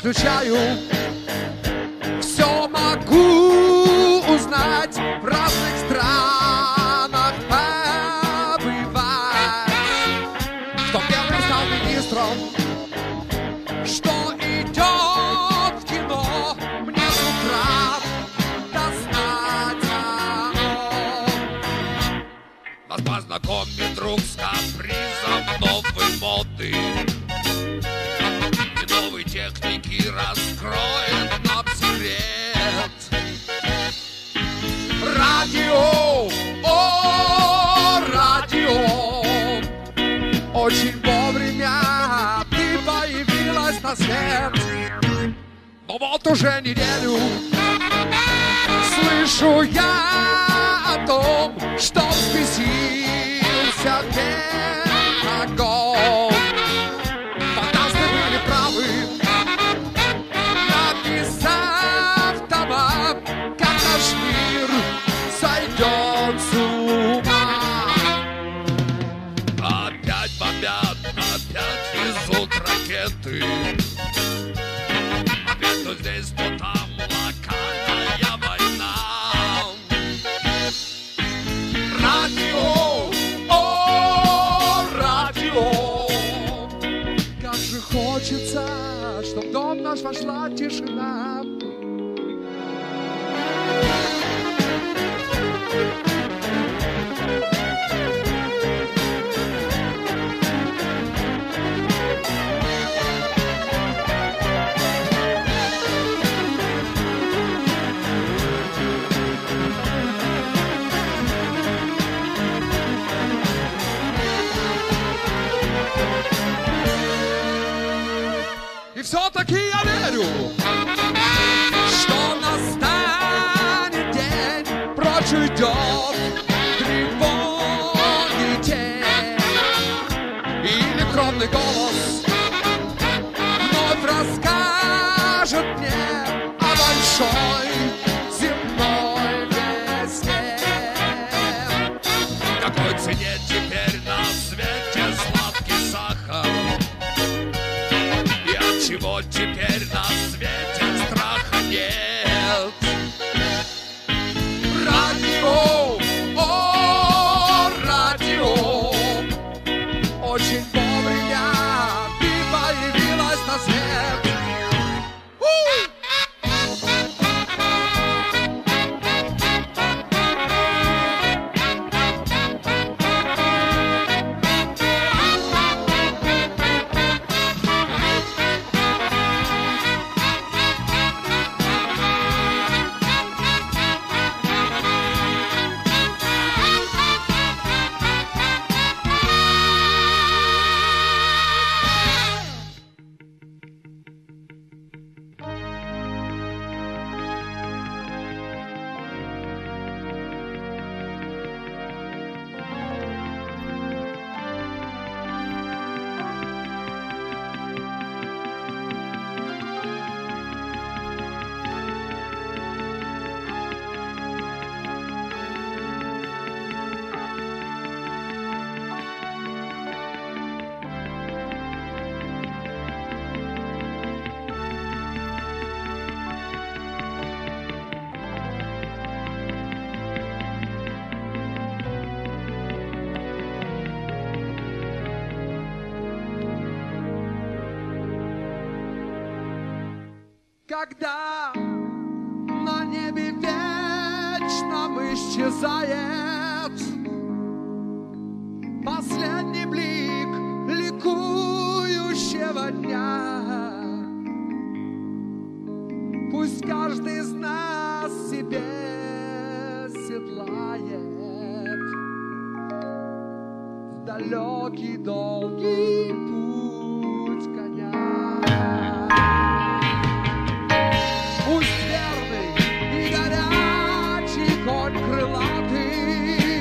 включаю. Все могу узнать, в разных странах побывать. Кто первым стал министром, что идет в кино, мне с утра дознать оно. Нас познакомит друг с капризом новой моды и новой техники раскроет нам секрет. Радио, о, радио, очень вовремя ты появилась на свет. Но вот уже неделю слышу я о том, что взбесился Пентагон. Фантасты были правы, написав тома, как наш мир сойдет с ума. Опять бомбят, опять везут ракеты. Опять то здесь, то там локальная война. Радио, о, радио, как же хочется, чтоб в дом наш вошла тишина. И все-таки я верю, что настанет день, прочь уйдет тревоги тень. И электронный голос вновь расскажет мне о большой земной весне. Какой цене теперь на свете сладкий сахар? Чего теперь на свете страха нет? Радио, о, радио, очень вовремя ты появилась на свет. Когда на небе вечном исчезает последний блик ликующего дня, пусть каждый из нас себе седлает в далекий долгий путь коня. Конь крылатый,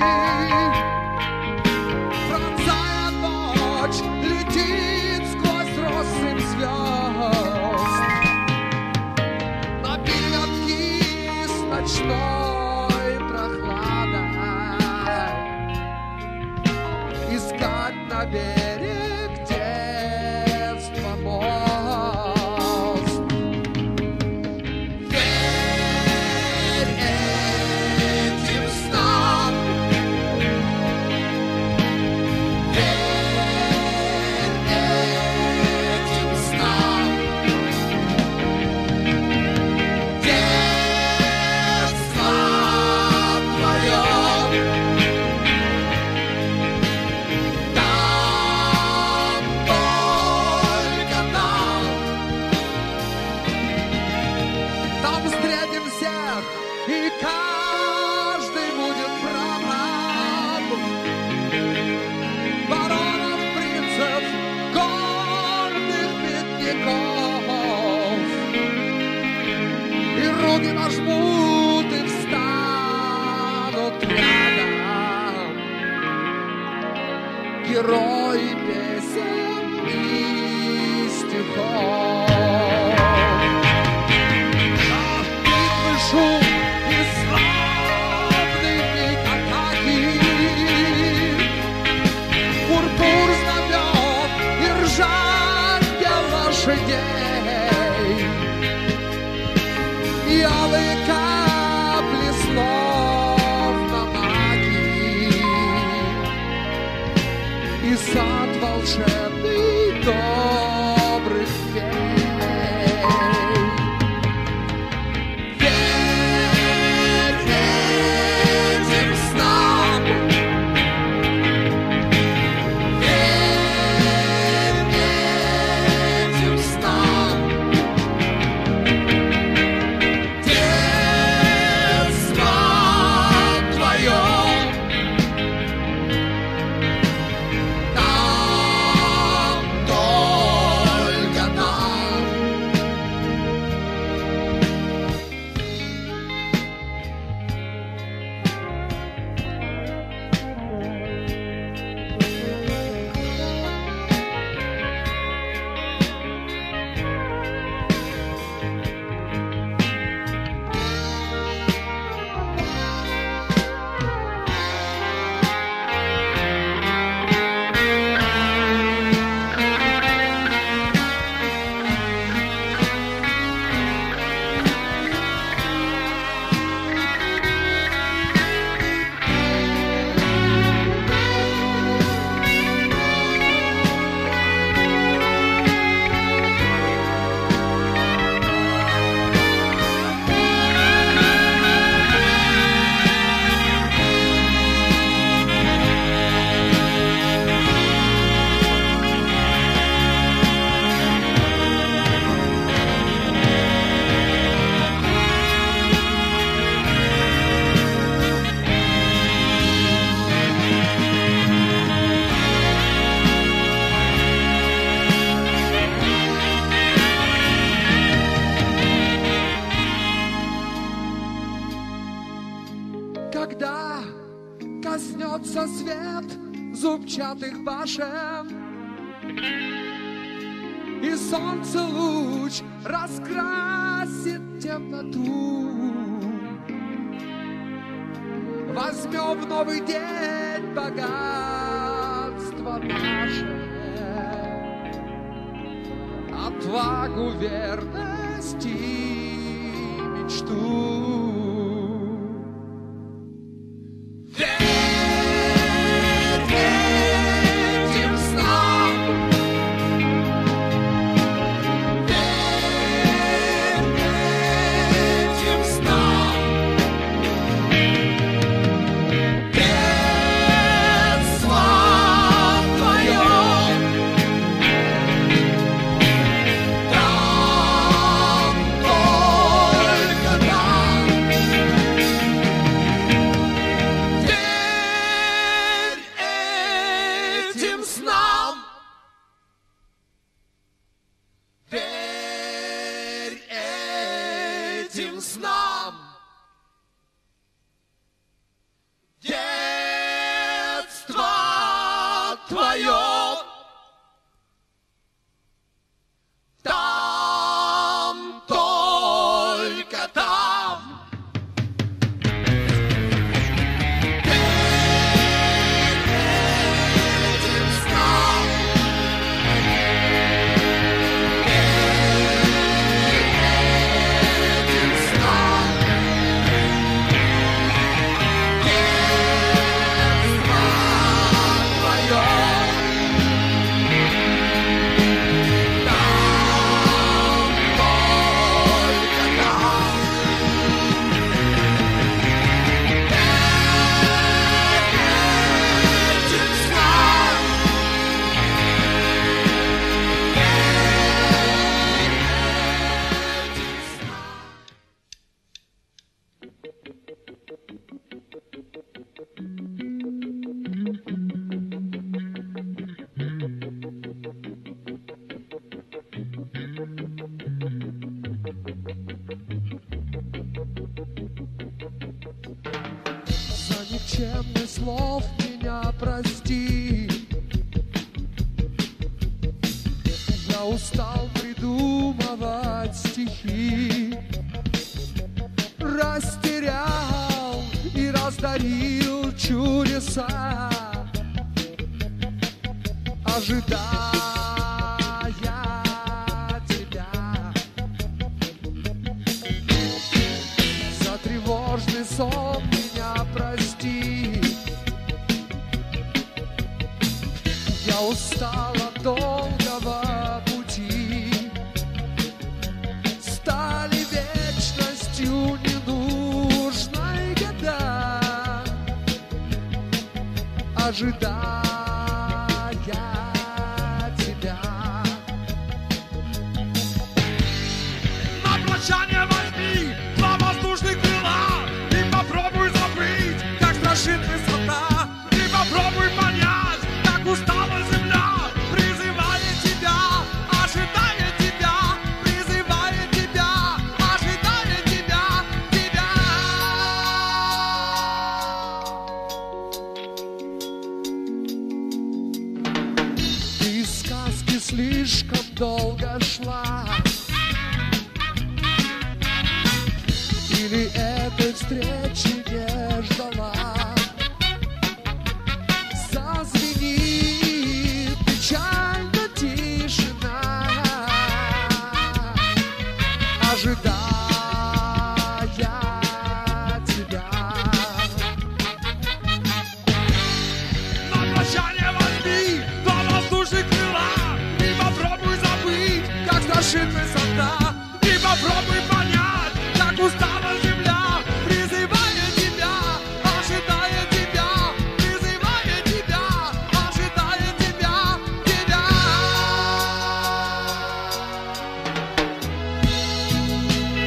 пронзая ночь, летит сквозь россыпь звезд. Напитки с ночной прохладой, искать на берег, где Льется свет зубчатых башен, и солнце луч раскрасит темноту. Возьмем в новый день богатство наше, отвагу, верность и мечту. Никчемных слов меня прости. Я устал придумывать стихи, растерял и раздарил чудеса, ожидая тебя. За тревожный сон меня прости. Я устал от долгого пути. Стали вечностью ненужной года, ожидая тебя. На прощание возьми два воздушных крыла и попробуй забыть, как страшит высота. И попробуй понять, как устала земля, призывая тебя, ожидая тебя, призывая тебя, ожидая тебя, тебя. Ты из сказки слишком долго шла, или этой встречи не ждала? Зазвенит печально тишина, ожидая тебя. На прощание возьми два воздушных крыла и попробуй забыть, как страшит высота. И попробуй понять, как устала земля, призывая тебя, ожидая тебя, призывая тебя, ожидая тебя, тебя.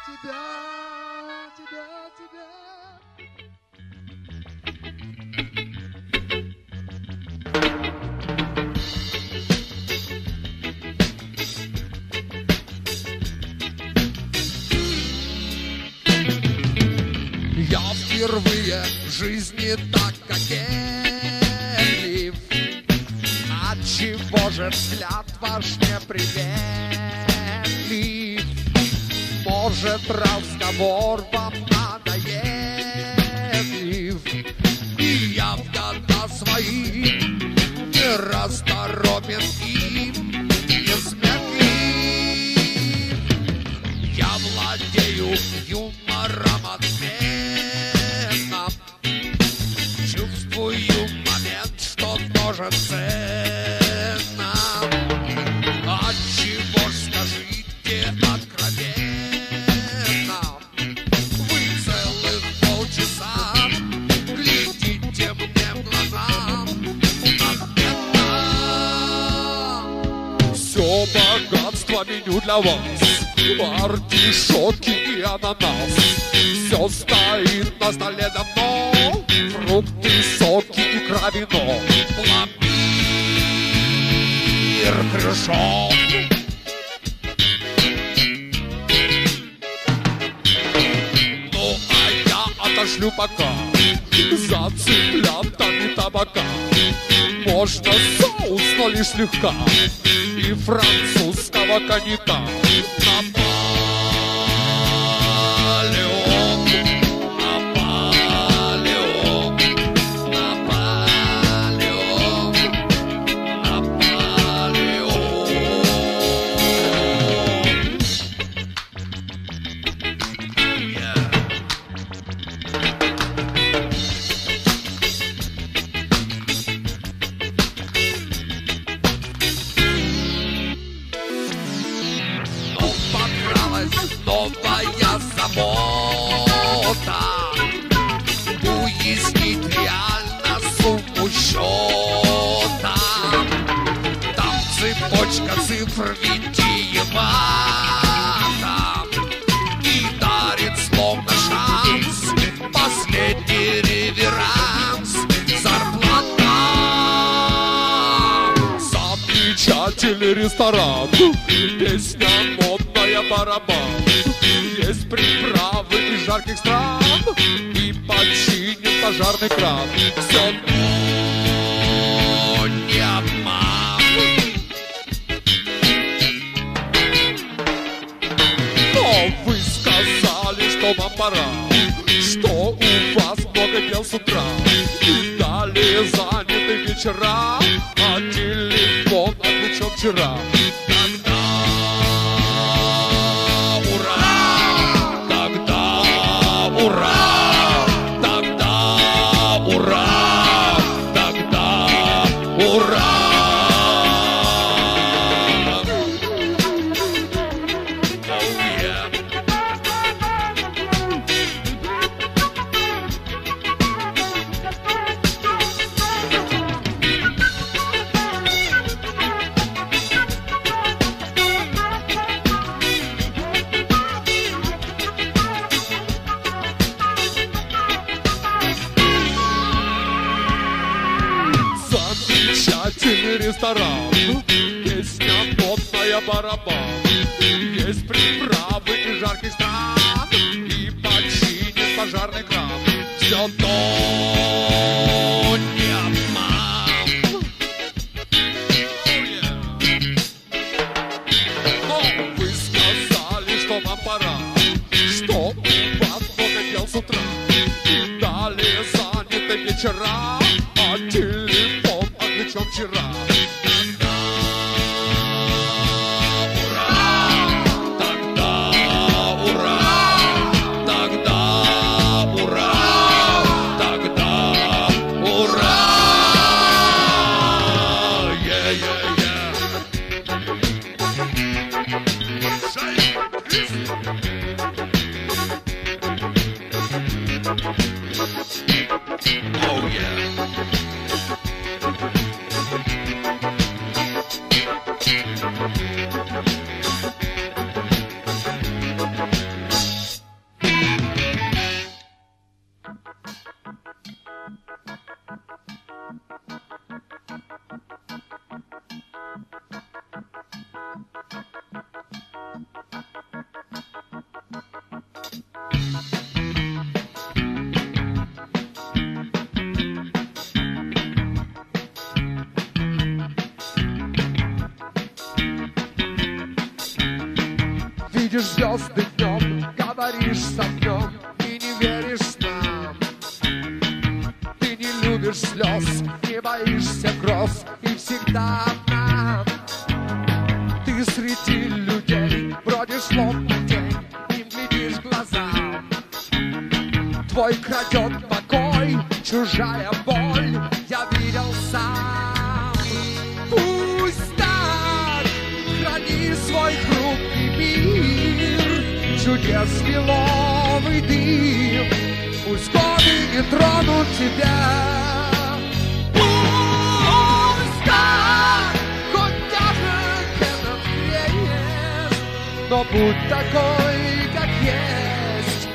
Я впервые в жизни так кокетлив. Отчего же взгляд ваш неприветлив? Может, разговор вам надоедлив, и я в года свои нерасторопен и несметлив. Я владею юмором отменным, чувствую момент, что тоже ценно. Отчего ж, скажите откровенно, вы целых полчаса глядите мне в глаза отменно. Все богатство меню для вас, артишоки и ананас. Все стоит на столе давно, фрукты, соки, икра, вино. Пломбир, крышок. Ну, а я отошлю пока за цыплятами табака. Можно соус, но лишь слегка, и французского коньяка. Новая забота уяснить реально сумму счета. Там цепочка цифр витиевата и дарит словно шанс последний реверанс. Зарплата. Замечательный ресторан, песня модная, барабан. Есть приправы из жарких стран и починен пожарный кран. Все не обман. Но вы сказали, что вам пора, что у вас много дел с утра, и далее заняты вечера, а телефон отключен вчера. Замечательный ресторан, песня модная, барабан. Есть приправы из жарких стран и починен пожарный кран. Все то не обман. Но вы сказали, что вам пора, что у вас много дел с утра, и далее заняты вечера, а телефон отключен вчера. Oh yeah. слез и всегда одна. Ты среди людей бродишь словно тень, им глядишь в глаза. Твой крадет покой, чужая боль, я видел сам. Пусть так, храни свой хрупкий мир, чудес лиловый дым, пусть годы не тронут тебя. Пусть так, хоть даже этот крест, но будь такой, как есть.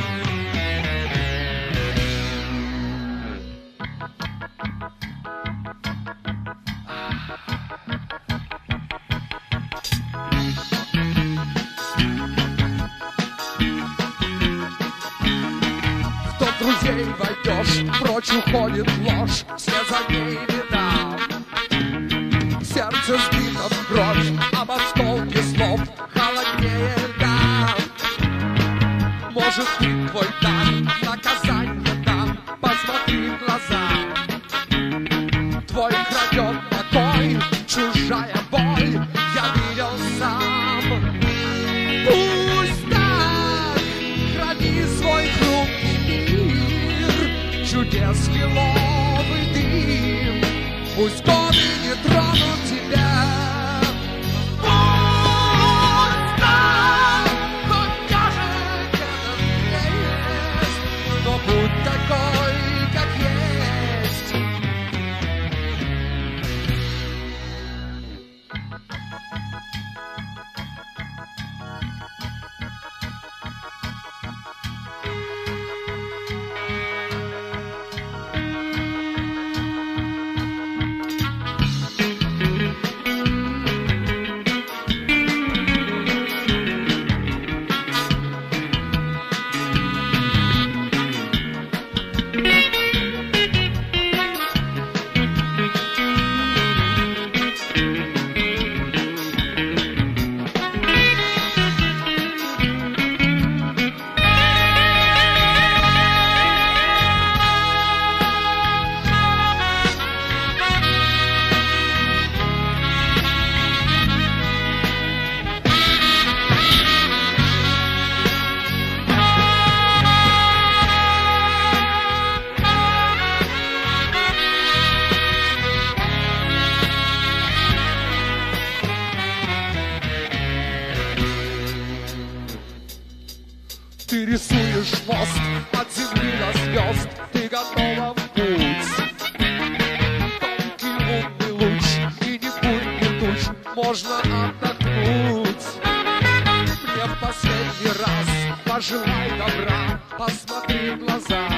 Друзей войдешь, прочь уходит ложь, вслед за ней беда. Сердце сбито в кровь, об осколке слов холоднее льда. Может быть твой дар, наказание дан, посмотри в глаза. Твой крадет покой, чужая боль, я видел сам. Пусть так, храни свой хрупкий мир, чудес лиловый дым, пусть годы не тронут тебя. Пусть так, хоть даже этот крест, но будь такой, как есть. Ты рисуешь мост от земли до звезд, ты готова в путь. Тонкий лунный луч и ни бурь, ни туч, можно отдохнуть. Мне в последний раз пожелай добра, посмотри в глаза.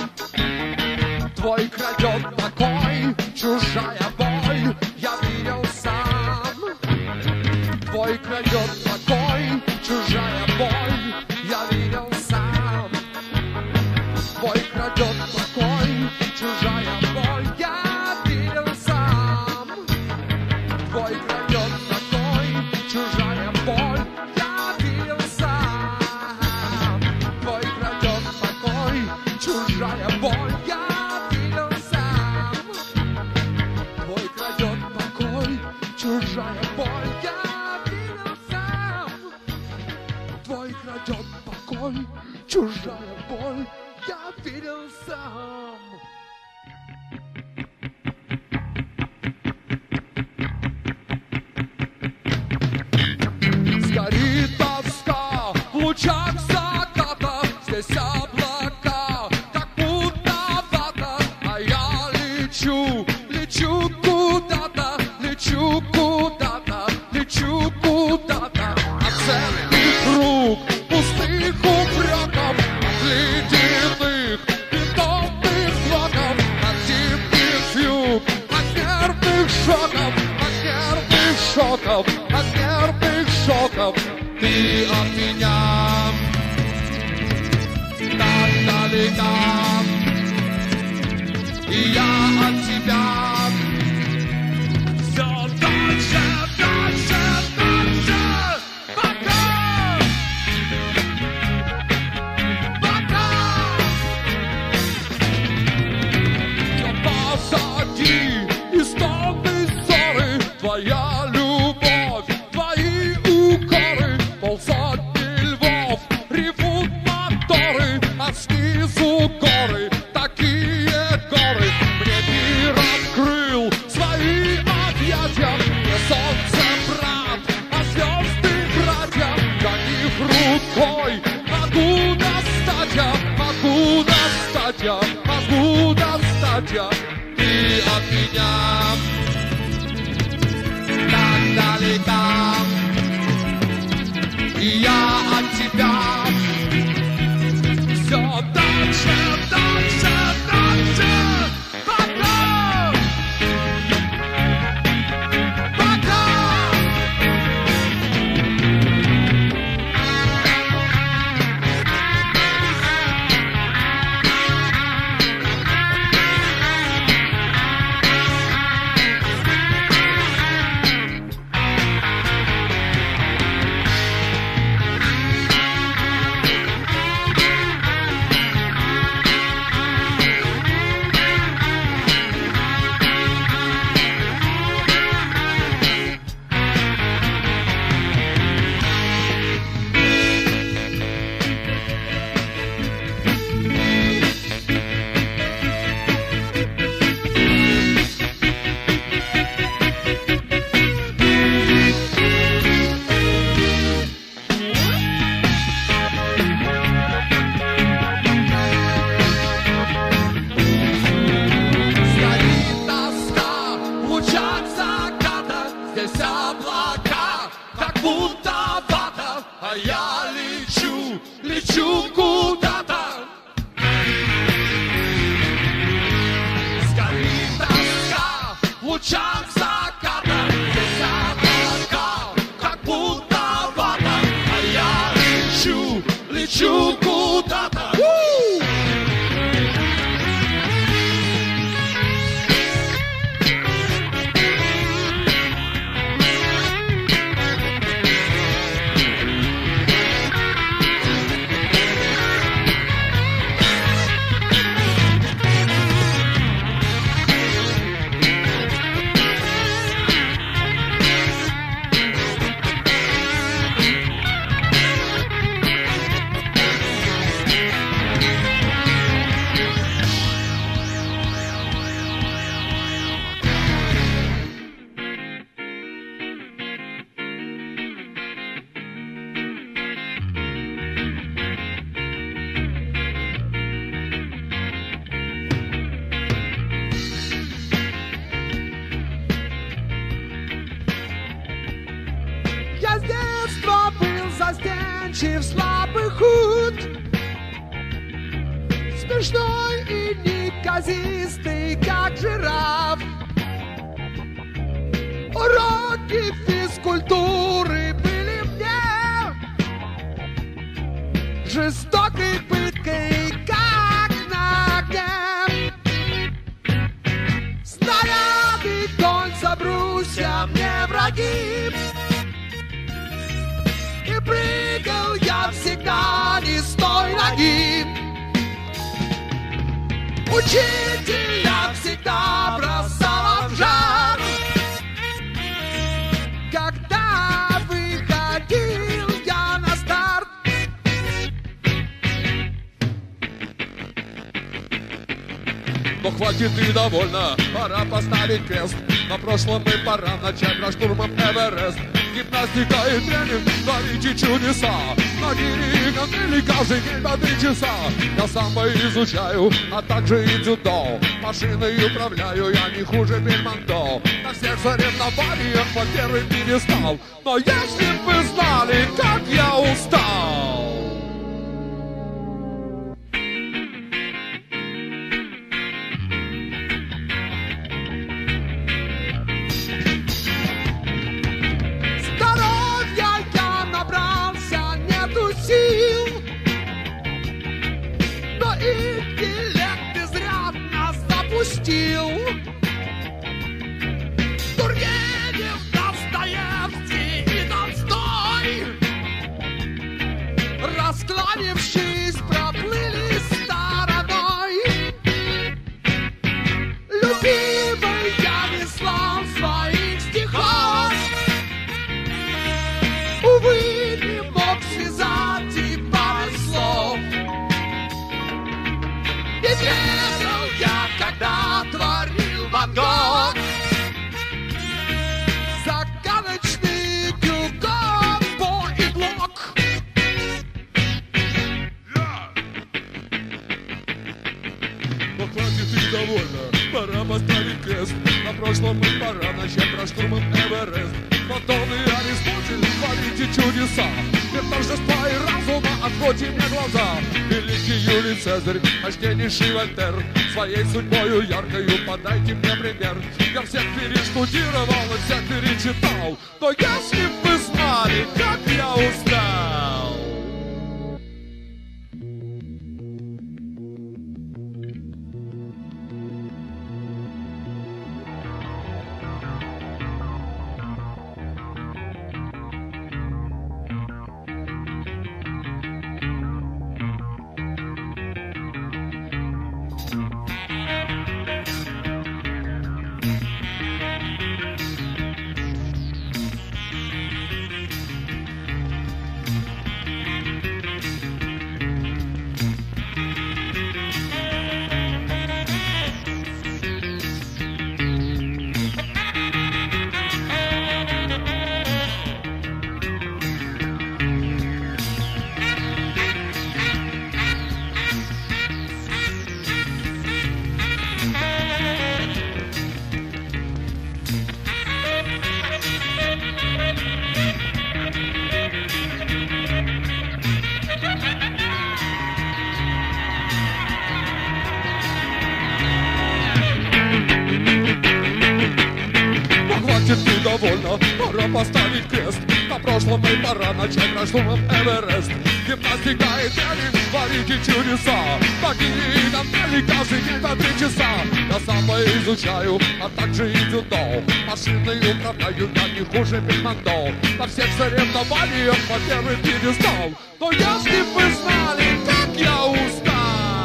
Твой крадет покой, чужая боль, я видел сам. Твой крадет покой, чужая боль, я видел сам. Твой крадет покой, чужая боль, я видел сам. Твой крадет покой, чужая боль, я видел сам. Твой крадет покой, чужая боль, я видел сам. Твой крадет покой, чужая боль, я видел сам. Твой крадет покой, чужая боль, я видел сам. Сгорит тоска в лучах заката, здесь облака, как будто вата, а я лечу, лечу куда-то, лечу куда-то, лечу куда-то. Оценки круг пустых упреков, от ледяных бетонных блоков, от зимних юг, от нервных шоков, от нервных шоков, от нервных шоков. Ты от меня так далека, и я от тебя все дальше, дальше, дальше. Пока, пока. Все позади, и снова я, ты от меня так далека, и я от тебя все дальше, дальше, дальше. Пока! Пока! Лечу куда-то. Сгорит тоска в лучах заката. Здесь облака, как будто вата. А я лечу, лечу куда-то. Я с детства был застенчив, слабый худ, смешной и неказистый, как жираф. Уроки физкультуры были мне жестокой пыткой, как на огне. Снаряды, кольца, брусья мне враги. И прыгал я всегда не с той ноги. Учителя всегда бросала в жар, когда выходил я на старт. Но хватит и довольно, пора поставить крест. На прошлом и пора начать наш штурмом Эверест. Гимнастика и тренинг, творите чудеса. На гири каждый день по 3 часа. Я самбо изучаю, а также и дзюдо. Машиной управляю, я не хуже Бельмондо. На всех соревнованиях по первый пьедестал. Но если бы вы знали, как я устал. Тургенев, Достоевский и Толстой, раскланившись, проплыли стороной. Любимый я не слал своих стихов, увы, не мог связать и пары слов. Не верил я, когда творил Ван Гог загадочный Гюго и Блок. Но хватит и довольно, Пора поставить крест на прошлом и пора начать штурмом Эверест. Платон и Аристотель, творите чудеса. Мир торжества и разума, откройте мне глаза. Великий Юлий Цезарь, почтеннейший Вольтер, своей судьбою яркою подайте мне пример. Я всех перештудировал и всех перечитал, но если бы вы знали, как я устал. Довольно, пора поставить крест на прошлом и пора начать штурмом Эверест. Гимнастика и тренинг, творите чудеса. Такие нам тренинг каждый день по 3 часа. Я сам изучаю, а также и дзюдо. Машины управляю, я не хуже Бельмондо. На всех соревнованиях по первый пьедестал. Но если бы вы знали, как я устал.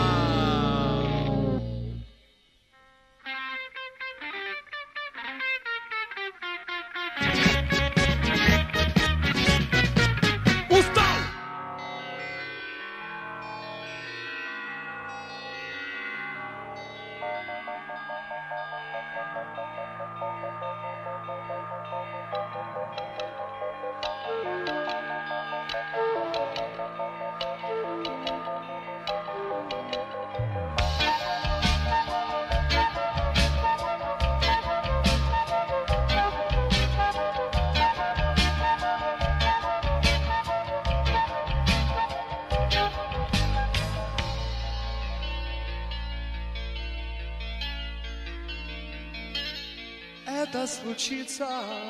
Это случится,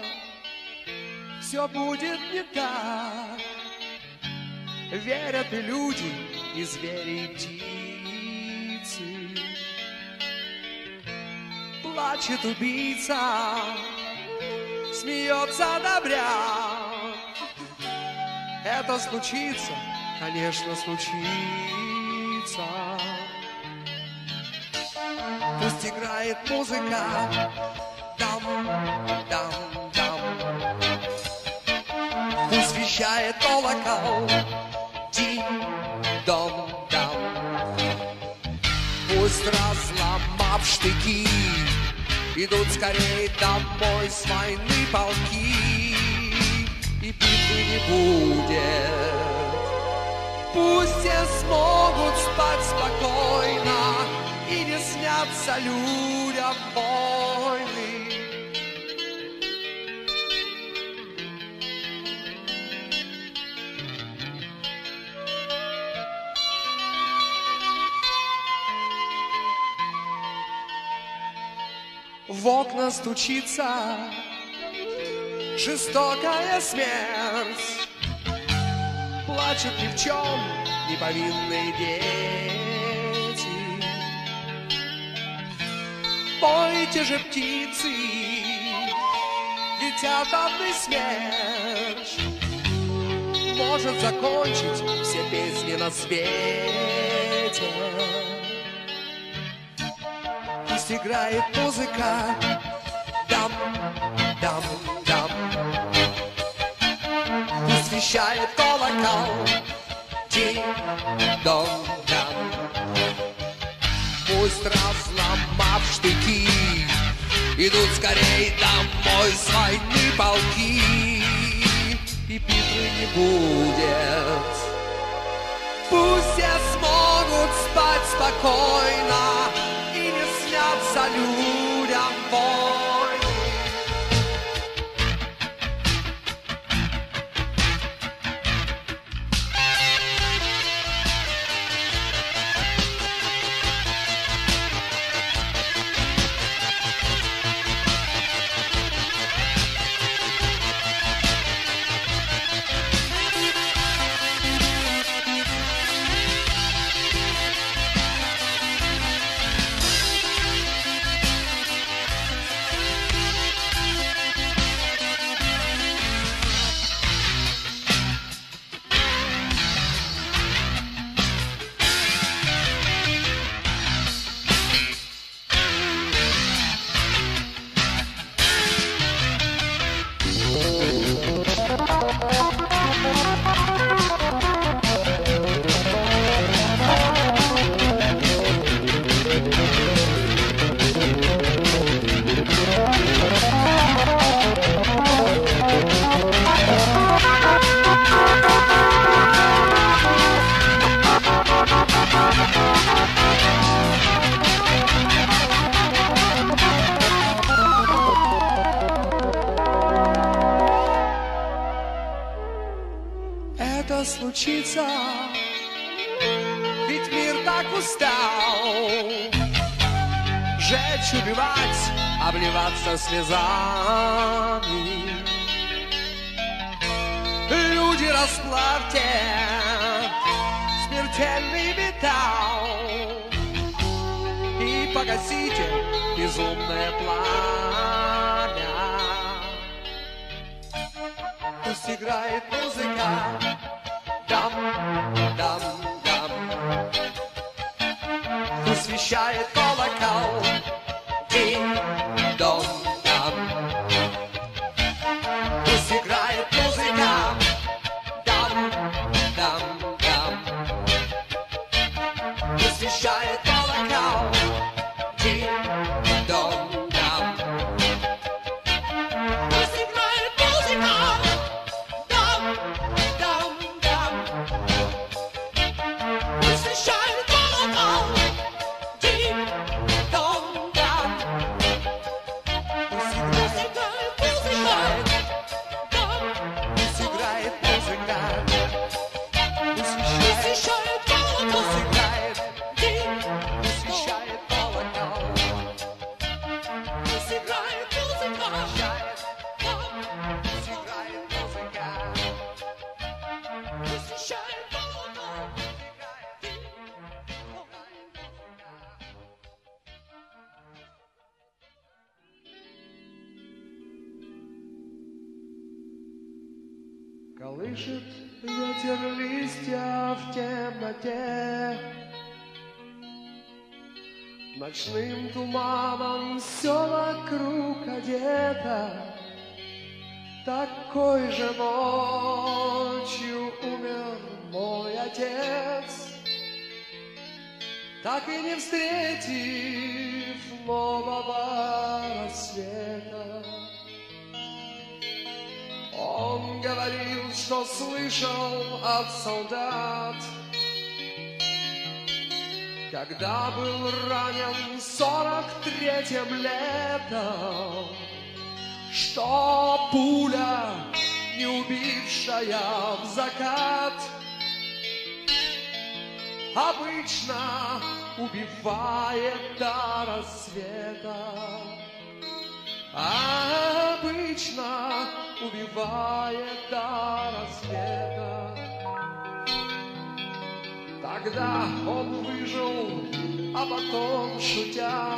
все будет не так. Верят и люди, и звери, и птицы. Плачет убийца, смеется добряк. Это случится, конечно, случится. Пусть играет музыка, дам-дам-дам. Пусть вещает колокол, динь-дон-дам. Пусть, разломав штыки, идут скорее домой с войны полки. И битвы не будет. Пусть все смогут спать спокойно, и не снятся людям войны. В окна стучится жестокая смерть. Плачут ни в чем неповинные дети. Пойте же, птицы, ведь атомный смерч может закончить все песни на свете. Пусть играет музыка, дам-дам-дам. Пусть вещает колокол, динь-дон-дам. Пусть, разломав штыки, идут скорей домой с войны полки. И битвы не будет. Пусть все смогут спать спокойно, и не снятся люди случится, ведь мир так устал жечь, убивать, обливаться слезами. Люди, расплавьте смертельный металл и погасите безумное пламя. Пусть играет музыка, дам, дам, дам. Пусть вещает колокол, динь-дон, дам. Пусть играет музыка, дам, дам, дам. Пусть вещает колокол, динь-дон, дам. Пусть играет музыка, дам, дам, дам. Пусть вещает колокол, динь-дон, дам. Пусть играет музыка, дам. Пусть играет музыка, пусть вещает колокол, пусть играет динь, пусть вещает колокол. Пусть играет музыка, вещает, пусть играет музыка, пусть вещает колокол, пусть играет динь, колышет ветер листья в темноте, ночным туманом все вокруг одето. Такой же ночью умер мой отец, так и не встретив нового рассвета. Он говорил, что слышал от солдат, когда был ранен 43-м летом, что пуля, не убившая в закат, обычно убивает до рассвета. Обычно убивает до рассвета. Тогда он выжил, а потом, шутя,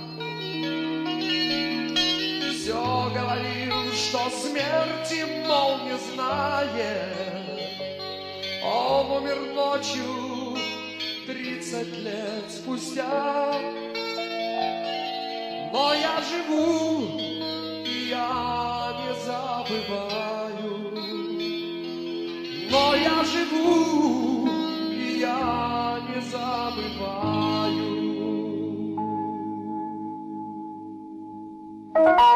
все говорил, что смерти, мол, не знает. Он умер ночью 30 лет спустя. Но я живу, и я не забываю. Но я живу, и я не забываю.